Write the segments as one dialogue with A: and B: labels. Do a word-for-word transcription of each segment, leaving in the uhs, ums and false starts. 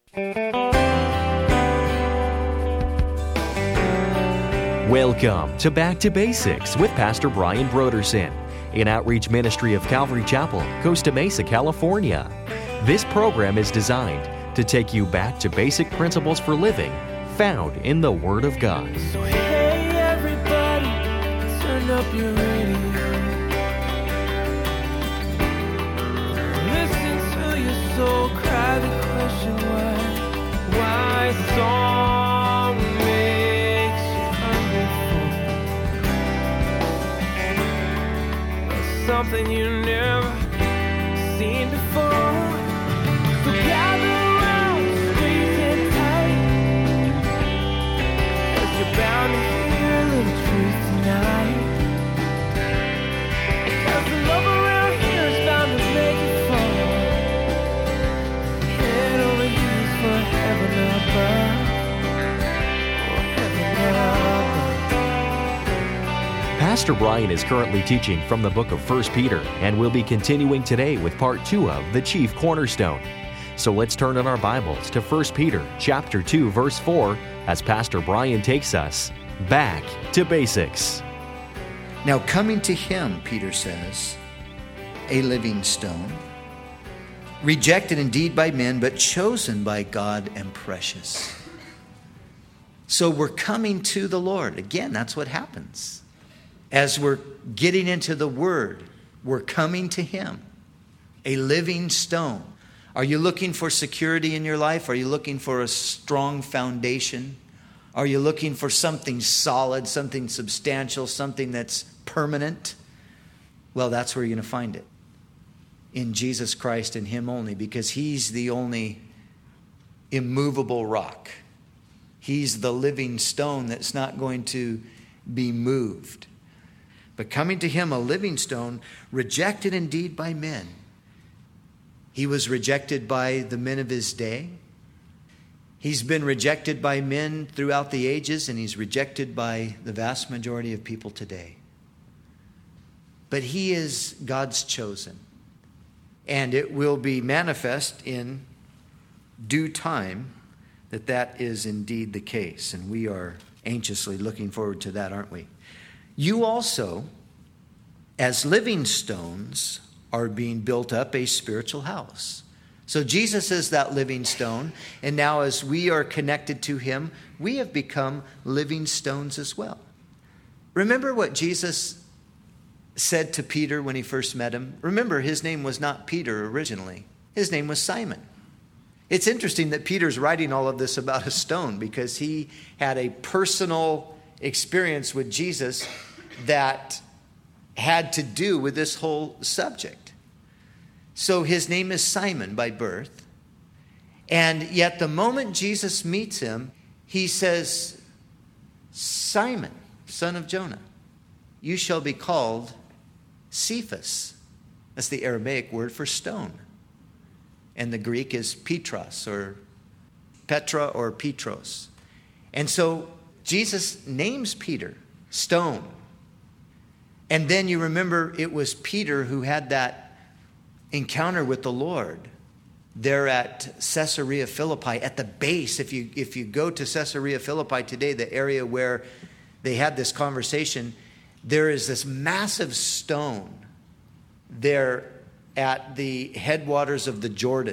A: Welcome to Back to Basics with Pastor Brian Brodersen, an outreach ministry of Calvary Chapel, Costa Mesa, California. This program is designed to take you back to basic principles for living found in the Word of God.
B: So hey everybody, turn up your radio. Listen to your soul cry the question why, why song makes you hungry for something you never seen before. So gather around, squeeze it tight, 'cause you're bound to hear a little truth tonight. 'Cause the love around here is bound to make you fall. Head over heels for heaven above, oh, heaven above.
A: Pastor Brian is currently teaching from the book of First Peter and will be continuing today with part two of The Chief Cornerstone. So let's turn in our Bibles to First Peter chapter two, verse four, as Pastor Brian takes us back to basics.
C: Now coming to him, Peter says, a living stone, rejected indeed by men, but chosen by God and precious. So we're coming to the Lord. Again, that's what happens. As we're getting into the Word, we're coming to him, a living stone. Are you looking for security in your life? Are you looking for a strong foundation? Are you looking for something solid, something substantial, something that's permanent? Well, that's where you're going to find it. In Jesus Christ and him only, because he's the only immovable rock. He's the living stone that's not going to be moved. But coming to him, a living stone, rejected indeed by men. He was rejected by the men of his day. He's been rejected by men throughout the ages, and he's rejected by the vast majority of people today. But he is God's chosen. And it will be manifest in due time that that is indeed the case. And we are anxiously looking forward to that, aren't we? You also, as living stones, are being built up a spiritual house. So Jesus is that living stone, and now as we are connected to him, we have become living stones as well. Remember what Jesus said to Peter when he first met him? Remember, his name was not Peter originally. His name was Simon. It's interesting that Peter's writing all of this about a stone because he had a personal experience with Jesus that had to do with this whole subject. So his name is Simon by birth. And yet the moment Jesus meets him, he says, Simon, son of Jonah, you shall be called Cephas. That's the Aramaic word for stone. And the Greek is Petros or Petra or Petros. And so Jesus names Peter stone. And then you remember it was Peter who had that encounter with the Lord there at Caesarea Philippi, at the base. If you if you go to Caesarea Philippi today, the area where they had this conversation, there is this massive stone there at the headwaters of the Jordan.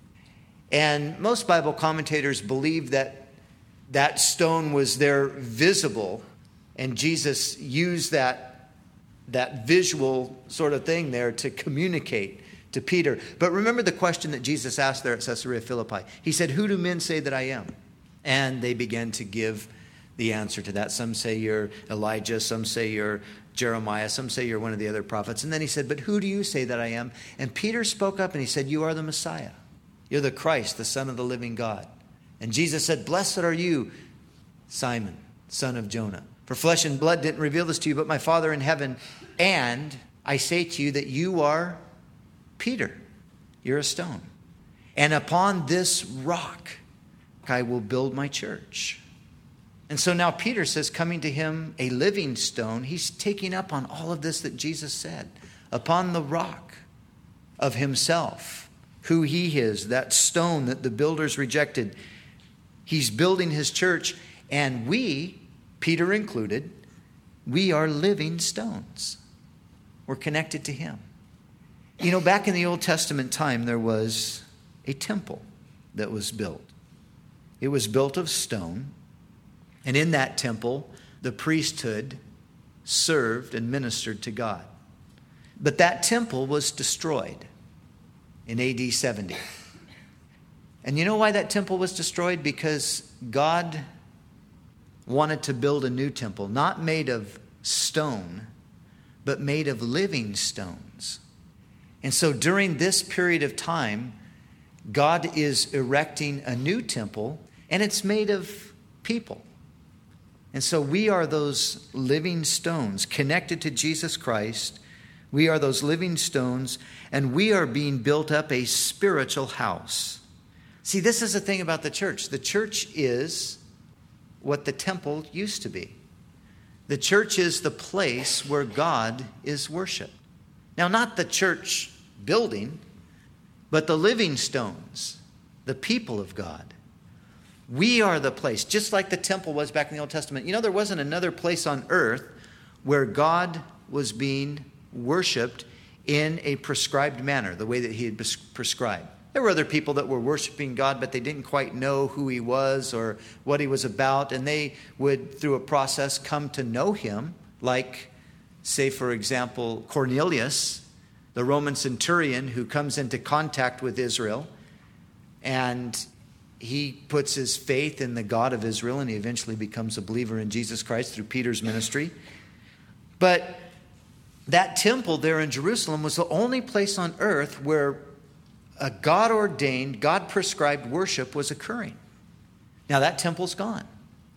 C: And most Bible commentators believe that that stone was there visible, and Jesus used that that visual sort of thing there to communicate to Peter. But remember the question that Jesus asked there at Caesarea Philippi. He said, who do men say that I am? And they began to give the answer to that. Some say you're Elijah, some say you're Jeremiah, some say you're one of the other prophets. And then he said, but who do you say that I am? And Peter spoke up and he said, you are the Messiah. You're the Christ, the Son of the living God. And Jesus said, blessed are you, Simon, son of Jonah. For flesh and blood didn't reveal this to you, but my Father in heaven. And I say to you that you are Peter. You're a stone. And upon this rock I will build my church. And so now Peter says, coming to him a living stone, he's taking up on all of this that Jesus said. Upon the rock of himself, who he is, that stone that the builders rejected. He's building his church, and we, Peter included, we are living stones. We're connected to him. You know, back in the Old Testament time, there was a temple that was built. It was built of stone, and in that temple, the priesthood served and ministered to God. But that temple was destroyed in A D seventy. And you know why that temple was destroyed? Because God wanted to build a new temple, not made of stone, but made of living stones. And so during this period of time, God is erecting a new temple, and it's made of people. And so we are those living stones connected to Jesus Christ. We are those living stones, and we are being built up a spiritual house. See, this is the thing about the church. The church is what the temple used to be. The church is the place where God is worshiped. Now, not the church building, but the living stones, the people of God. We are the place, just like the temple was back in the Old Testament. You know, there wasn't another place on earth where God was being worshipped in a prescribed manner, the way that he had prescribed. There were other people that were worshiping God, but they didn't quite know who he was or what he was about, and they would, through a process, come to know him, like, say, for example, Cornelius, the Roman centurion who comes into contact with Israel, and he puts his faith in the God of Israel, and he eventually becomes a believer in Jesus Christ through Peter's ministry. But that temple there in Jerusalem was the only place on earth where a God-ordained, God-prescribed worship was occurring. Now that temple's gone.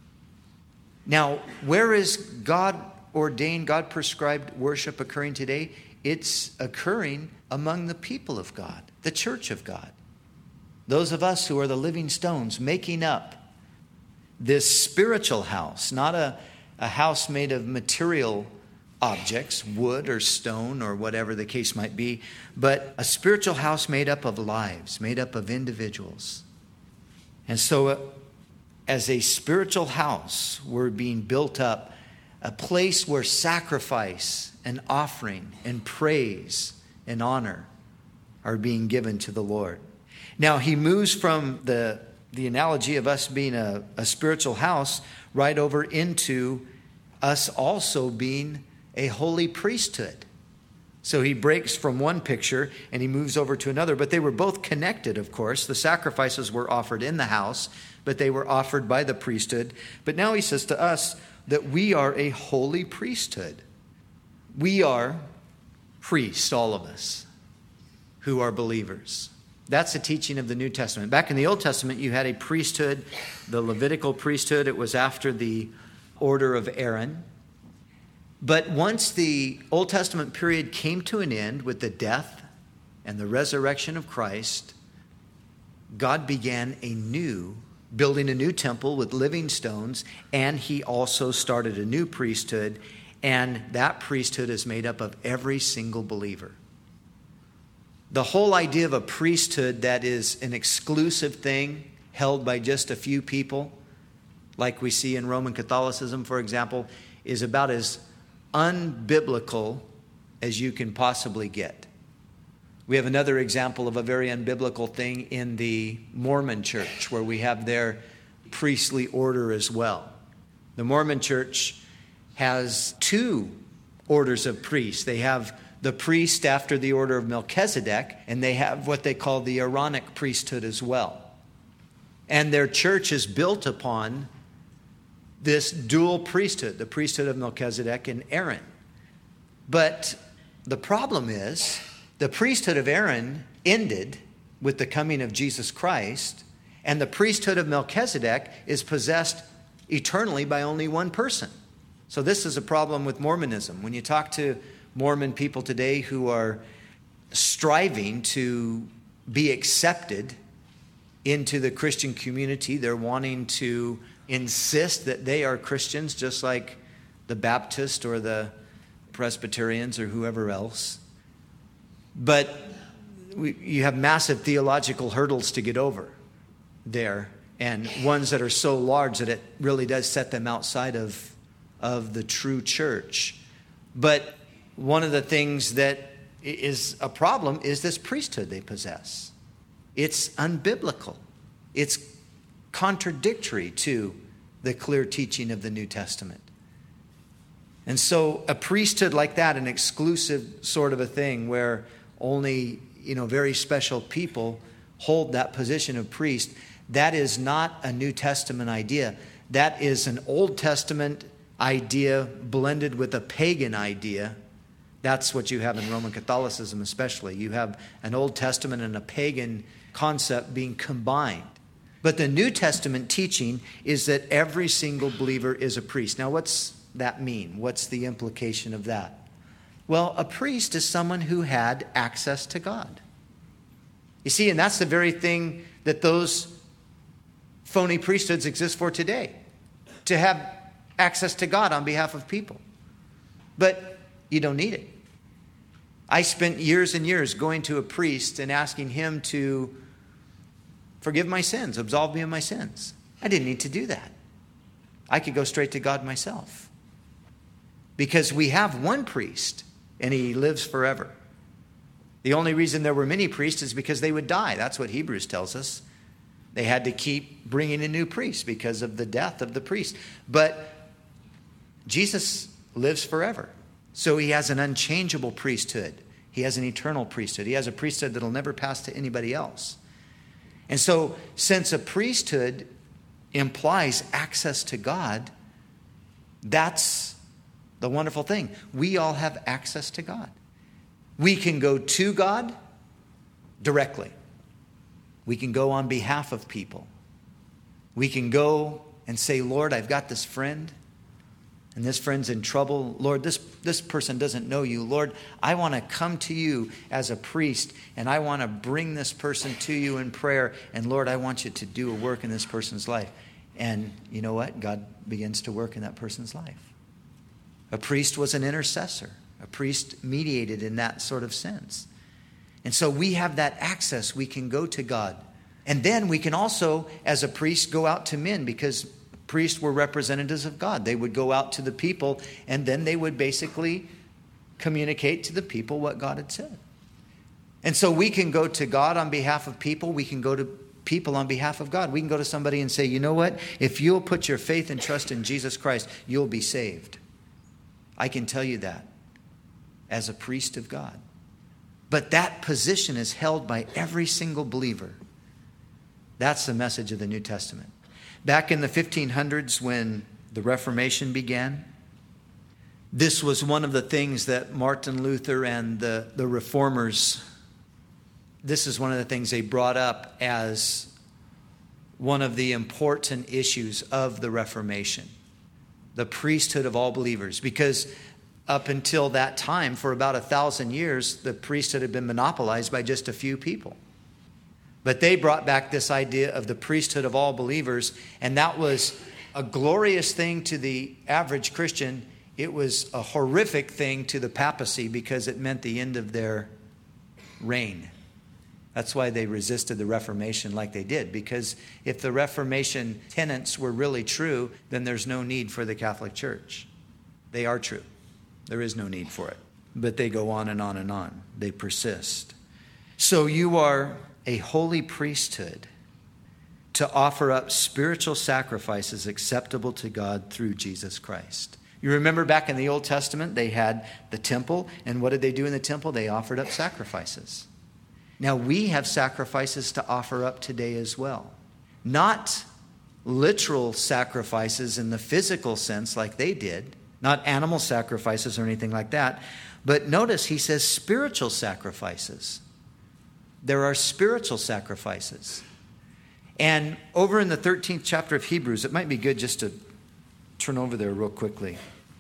C: Now, where is God-ordained, God-prescribed worship occurring today? It's occurring among the people of God, the church of God. Those of us who are the living stones making up this spiritual house, not a, a house made of material objects, wood or stone or whatever the case might be, but a spiritual house made up of lives, made up of individuals. And so uh, as a spiritual house, we're being built up, a place where sacrifice and offering and praise and honor are being given to the Lord. Now, he moves from the, the analogy of us being a, a spiritual house right over into us also being a holy priesthood. So he breaks from one picture and he moves over to another. But they were both connected, of course. The sacrifices were offered in the house, but they were offered by the priesthood. But now he says to us that we are a holy priesthood. We are priests, all of us, who are believers. That's the teaching of the New Testament. Back in the Old Testament, you had a priesthood, the Levitical priesthood. It was after the order of Aaron. But once the Old Testament period came to an end with the death and the resurrection of Christ, God began a new, building a new temple with living stones, and he also started a new priesthood, and that priesthood is made up of every single believer. The whole idea of a priesthood that is an exclusive thing held by just a few people, like we see in Roman Catholicism, for example, is about as unbiblical as you can possibly get. We have another example of a very unbiblical thing in the Mormon church, where we have their priestly order as well. The Mormon church has two orders of priests. They have the priest after the order of Melchizedek, and they have what they call the Aaronic priesthood as well. And their church is built upon this dual priesthood, the priesthood of Melchizedek and Aaron. But the problem is, the priesthood of Aaron ended with the coming of Jesus Christ, and the priesthood of Melchizedek is possessed eternally by only one person. So this is a problem with Mormonism. When you talk to Mormon people today who are striving to be accepted into the Christian community, they're wanting to insist that they are Christians, just like the Baptist or the Presbyterians or whoever else. But we, you have massive theological hurdles to get over there, and ones that are so large that it really does set them outside of, of the true church. But one of the things that is a problem is this priesthood they possess. It's unbiblical. It's contradictory to the clear teaching of the New Testament. And so a priesthood like that, an exclusive sort of a thing where only, you know, very special people hold that position of priest, that is not a New Testament idea. That is an Old Testament idea blended with a pagan idea. That's what you have in Roman Catholicism especially. You have an Old Testament and a pagan concept being combined. But the New Testament teaching is that every single believer is a priest. Now, what's that mean? What's the implication of that? Well, a priest is someone who had access to God. You see, and that's the very thing that those phony priesthoods exist for today, to have access to God on behalf of people. But you don't need it. I spent years and years going to a priest and asking him to forgive my sins, absolve me of my sins. I didn't need to do that. I could go straight to God myself. Because we have one priest, and he lives forever. The only reason there were many priests is because they would die. That's what Hebrews tells us. They had to keep bringing in new priests because of the death of the priest. But Jesus lives forever. So he has an unchangeable priesthood. He has an eternal priesthood. He has a priesthood that will never pass to anybody else. And so since a priesthood implies access to God, that's the wonderful thing. We all have access to God. We can go to God directly. We can go on behalf of people. We can go and say, Lord, I've got this friend, and this friend's in trouble. Lord, this, this person doesn't know you. Lord, I want to come to you as a priest, and I want to bring this person to you in prayer. And Lord, I want you to do a work in this person's life. And you know what? God begins to work in that person's life. A priest was an intercessor. A priest mediated in that sort of sense. And so we have that access. We can go to God. And then we can also, as a priest, go out to men, because priests were representatives of God. They would go out to the people, and then they would basically communicate to the people what God had said. And so we can go to God on behalf of people. We can go to people on behalf of God. We can go to somebody and say, you know what? If you'll put your faith and trust in Jesus Christ, you'll be saved. I can tell you that as a priest of God. But that position is held by every single believer. That's the message of the New Testament. Back in the fifteen hundreds, when the Reformation began, this was one of the things that Martin Luther and the, the Reformers, this is one of the things they brought up as one of the important issues of the Reformation. The priesthood of all believers. Because up until that time, for about a thousand years, the priesthood had been monopolized by just a few people. But they brought back this idea of the priesthood of all believers, and that was a glorious thing to the average Christian. It was a horrific thing to the papacy because it meant the end of their reign. That's why they resisted the Reformation like they did, because if the Reformation tenets were really true, then there's no need for the Catholic Church. They are true. There is no need for it. But they go on and on and on. They persist. So you are a holy priesthood to offer up spiritual sacrifices acceptable to God through Jesus Christ. You remember back in the Old Testament, they had the temple, and what did they do in the temple? They offered up sacrifices. Now we have sacrifices to offer up today as well. Not literal sacrifices in the physical sense like they did, not animal sacrifices or anything like that, but notice he says spiritual sacrifices. There are spiritual sacrifices. And over in the thirteenth chapter of Hebrews, it might be good just to turn over there real quickly.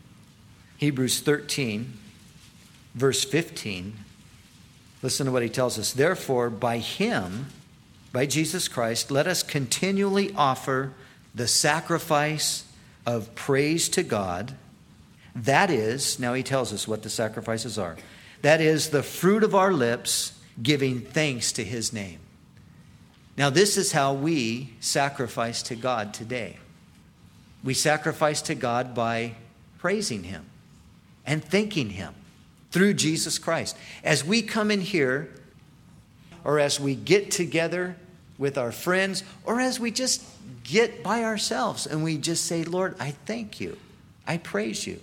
C: Hebrews thirteen, verse fifteen. Listen to what he tells us. Therefore, by him, by Jesus Christ, let us continually offer the sacrifice of praise to God. That is, now he tells us what the sacrifices are. That is the fruit of our lips, giving thanks to his name. Now, this is how we sacrifice to God today. We sacrifice to God by praising him and thanking him through Jesus Christ. As we come in here, or as we get together with our friends, or as we just get by ourselves and we just say, Lord, I thank you. I praise you.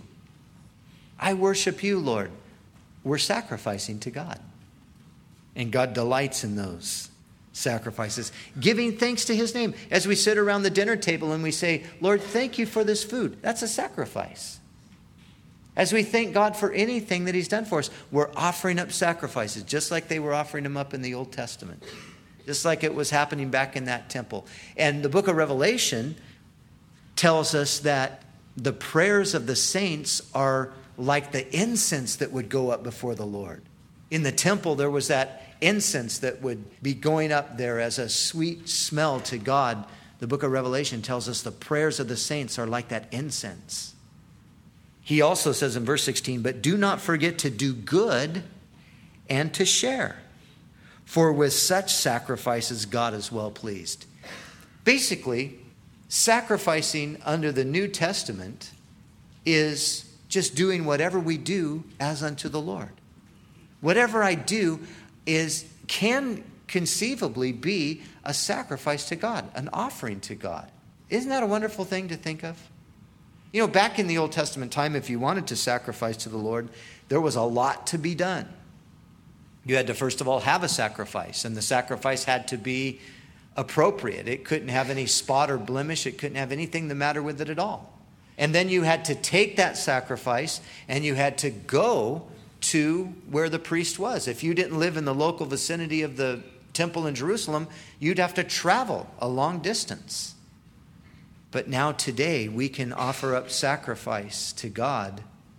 C: I worship you, Lord. We're sacrificing to God. And God delights in those sacrifices, giving thanks to his name. As we sit around the dinner table and we say, Lord, thank you for this food. That's a sacrifice. As we thank God for anything that he's done for us, we're offering up sacrifices, just like they were offering them up in the Old Testament, just like it was happening back in that temple. And the book of Revelation tells us that the prayers of the saints are like the incense that would go up before the Lord. In the temple, there was that incense that would be going up there as a sweet smell to God. The book of Revelation tells us the prayers of the saints are like that incense. He also says in verse sixteen, but do not forget to do good and to share, for with such sacrifices God is well pleased. Basically, sacrificing under the New Testament is just doing whatever we do as unto the Lord. Whatever I do is can conceivably be a sacrifice to God, an offering to God. Isn't that a wonderful thing to think of? You know, back in the Old Testament time, if you wanted to sacrifice to the Lord, there was a lot to be done. You had to, first of all, have a sacrifice, and the sacrifice had to be appropriate. It couldn't have any spot or blemish. It couldn't have anything the matter with it at all. And then you had to take that sacrifice, and you had to go to where the priest was. If you didn't live in the local vicinity of the temple in Jerusalem, you'd have to travel a long distance. But now today, we can offer up sacrifice to God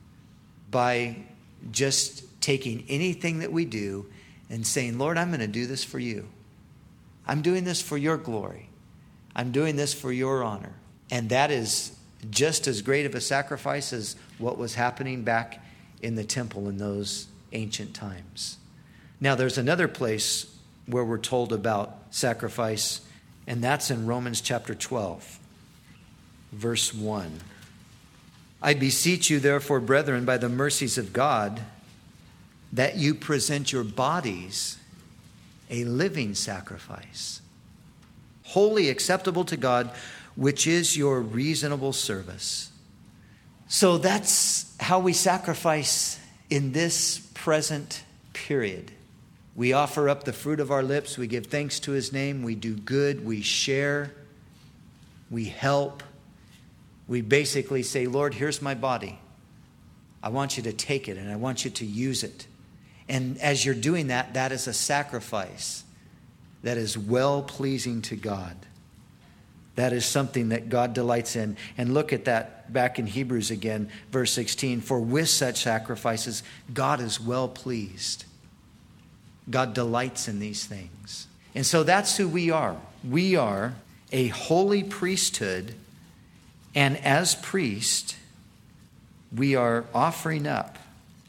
C: by just taking anything that we do and saying, Lord, I'm going to do this for you. I'm doing this for your glory. I'm doing this for your honor. And that is just as great of a sacrifice as what was happening back in the temple in those ancient times. Now, there's another place where we're told about sacrifice, and that's in Romans chapter twelve, verse one. I beseech you, therefore, brethren, by the mercies of God, that you present your bodies a living sacrifice, wholly acceptable to God, which is your reasonable service. So that's how we sacrifice in this present period. We offer up the fruit of our lips. We give thanks to his name. We do good. We share. We help. We basically say, Lord, here's my body. I want you to take it and I want you to use it. And as you're doing that, that is a sacrifice that is well-pleasing to God. That is something that God delights in. And look at that back in Hebrews again, verse sixteen. For with such sacrifices, God is well pleased. God delights in these things. And so that's who we are. We are a holy priesthood. And as priest, we are offering up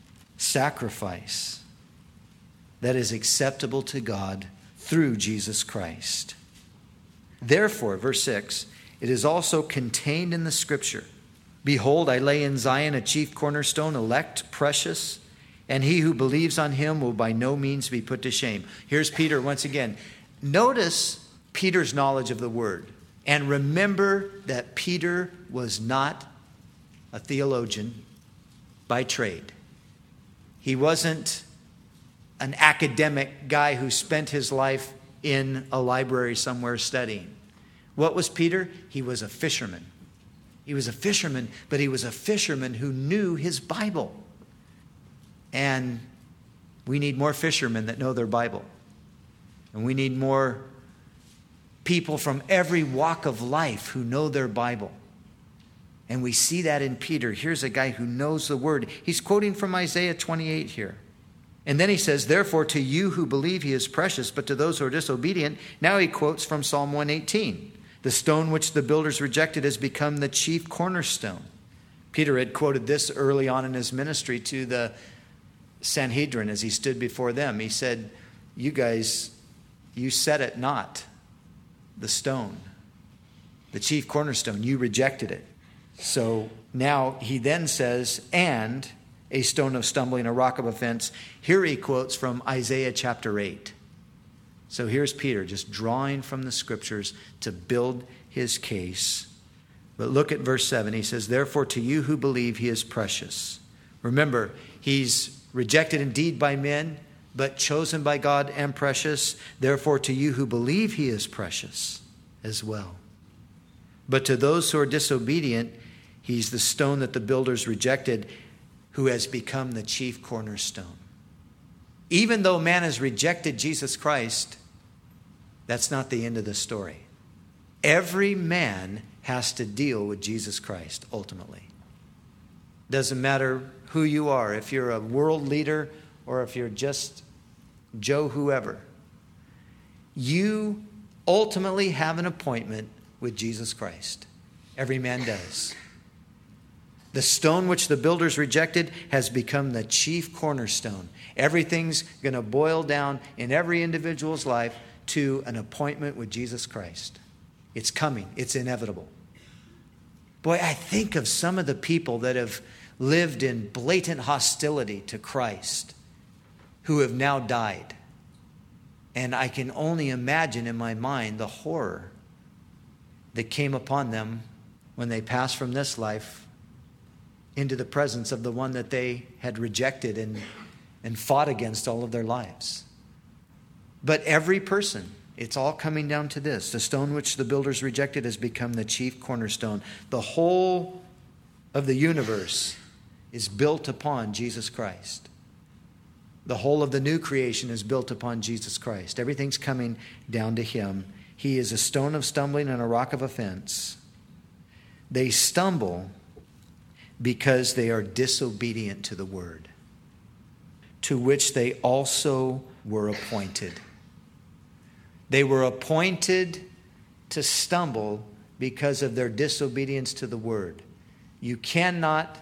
C: sacrifice that is acceptable to God through Jesus Christ. Therefore, verse six, it is also contained in the scripture. Behold, I lay in Zion a chief cornerstone, elect, precious, and he who believes on him will by no means be put to shame. Here's Peter once again. Notice Peter's knowledge of the word. And remember that Peter was not a theologian by trade. He wasn't an academic guy who spent his life in a library somewhere studying. What was Peter? He was a fisherman. He was a fisherman, but he was a fisherman who knew his Bible. And we need more fishermen that know their Bible. And we need more people from every walk of life who know their Bible. And we see that in Peter. Here's a guy who knows the word. He's quoting from Isaiah twenty-eight here. And then he says, therefore, to you who believe he is precious, but to those who are disobedient. Now he quotes from Psalm one eighteen. The stone which the builders rejected has become the chief cornerstone. Peter had quoted this early on in his ministry to the Sanhedrin as he stood before them. He said, you guys, you set it not, the stone, the chief cornerstone. You rejected it. So now he then says, and a stone of stumbling, a rock of offense. Here he quotes from Isaiah chapter eight. So here's Peter just drawing from the scriptures to build his case. But look at verse seven. He says, therefore to you who believe he is precious. Remember, he's rejected indeed by men, but chosen by God and precious. Therefore to you who believe he is precious as well. But to those who are disobedient, he's the stone that the builders rejected, who has become the chief cornerstone. Even though man has rejected Jesus Christ, that's not the end of the story. Every man has to deal with Jesus Christ ultimately. Doesn't matter who you are, if you're a world leader or if you're just Joe whoever. You ultimately have an appointment with Jesus Christ. Every man does. The stone which the builders rejected has become the chief cornerstone. Everything's going to boil down in every individual's life to an appointment with Jesus Christ. It's coming. It's inevitable. Boy, I think of some of the people that have lived in blatant hostility to Christ who have now died. And I can only imagine in my mind the horror that came upon them when they passed from this life into the presence of the one that they had rejected and, and fought against all of their lives. But every person, it's all coming down to this. The stone which the builders rejected has become the chief cornerstone. The whole of the universe is built upon Jesus Christ. The whole of the new creation is built upon Jesus Christ. Everything's coming down to him. He is a stone of stumbling and a rock of offense. They stumble because they are disobedient to the word, to which they also were appointed. They were appointed to stumble because of their disobedience to the word. You cannot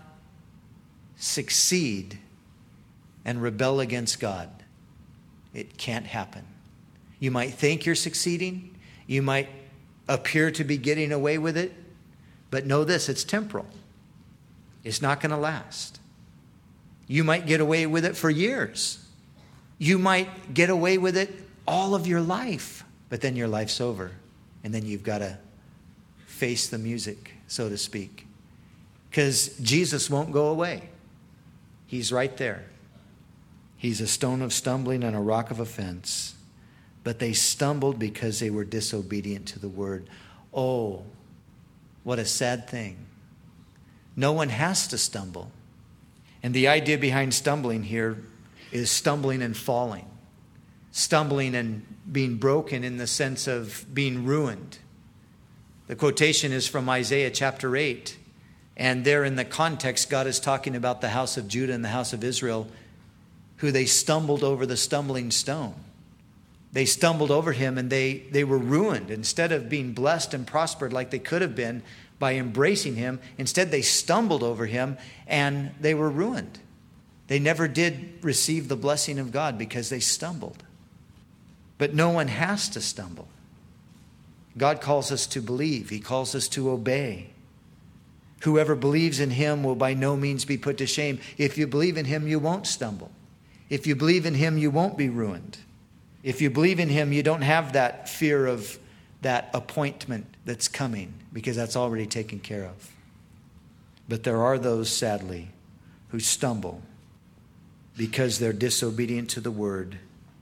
C: succeed and rebel against God. It can't happen. You might think you're succeeding. You might appear to be getting away with it. But know this, it's temporal. It's not going to last. You might get away with it for years. You might get away with it all of your life. But then your life's over. And then you've got to face the music, so to speak. Because Jesus won't go away. He's right there. He's a stone of stumbling and a rock of offense. But they stumbled because they were disobedient to the word. Oh, what a sad thing. No one has to stumble. And the idea behind stumbling here is stumbling and falling. Stumbling and being broken in the sense of being ruined. The quotation is from Isaiah chapter eight. And there in the context, God is talking about the house of Judah and the house of Israel, who they stumbled over the stumbling stone. They stumbled over him and they, they were ruined. Instead of being blessed and prospered like they could have been by embracing him, instead they stumbled over him and they were ruined. They never did receive the blessing of God because they stumbled. But no one has to stumble. God calls us to believe. He calls us to obey. Whoever believes in him will by no means be put to shame. If you believe in him, you won't stumble. If you believe in him, you won't be ruined. If you believe in him, you don't have that fear of that appointment that's coming, because that's already taken care of. But there are those, sadly, who stumble because they're disobedient to the word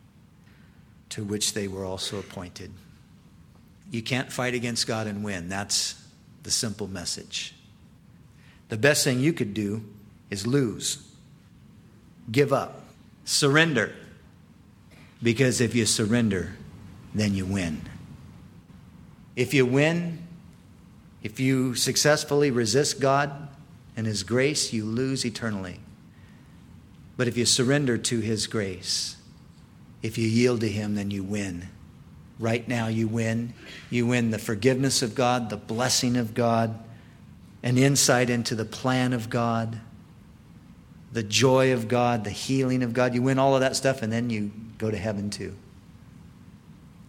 C: to which they were also appointed. You can't fight against God and win. That's the simple message. The best thing you could do is lose. Give up. Surrender. Because if you surrender, then you win. If you win, if you successfully resist God and his grace, you lose eternally. But if you surrender to his grace, if you yield to him, then you win. Right now you win. You win the forgiveness of God, the blessing of God, an insight into the plan of God, the joy of God, the healing of God. You win all of that stuff, and then you go to heaven too.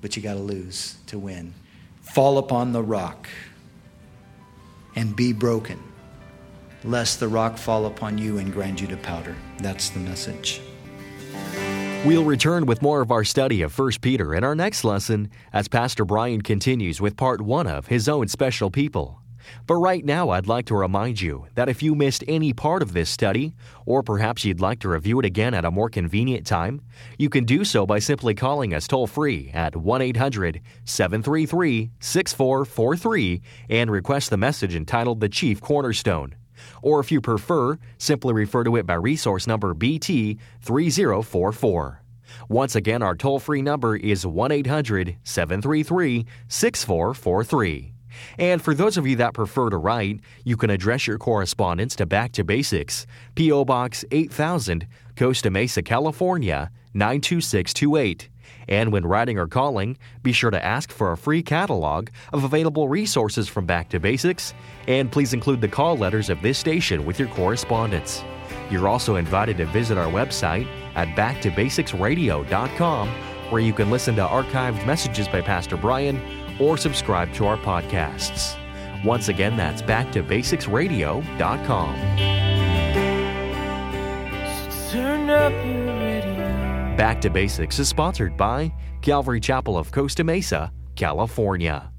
C: but you got to lose to win. Fall upon the rock and be broken, lest the rock fall upon you and grind you to powder. That's the message.
A: We'll return with more of our study of First Peter in our next lesson as Pastor Brian continues with part one of His Own Special People. But right now, I'd like to remind you that if you missed any part of this study, or perhaps you'd like to review it again at a more convenient time, you can do so by simply calling us toll-free at one eight hundred seven three three six four four three and request the message entitled The Chief Cornerstone. Or if you prefer, simply refer to it by resource number B T three zero four four. Once again, our toll-free number is one eight hundred seven three three six four four three. And for those of you that prefer to write, you can address your correspondence to Back to Basics, P O. Box eight thousand, Costa Mesa, California, nine two six two eight. And when writing or calling, be sure to ask for a free catalog of available resources from Back to Basics, and please include the call letters of this station with your correspondence. You're also invited to visit our website at back to basics radio dot com, where you can listen to archived messages by Pastor Brian or subscribe to our podcasts. Once again, that's back to basics radio dot com.
B: So turn up your radio.
A: Back to Basics is sponsored by Calvary Chapel of Costa Mesa, California.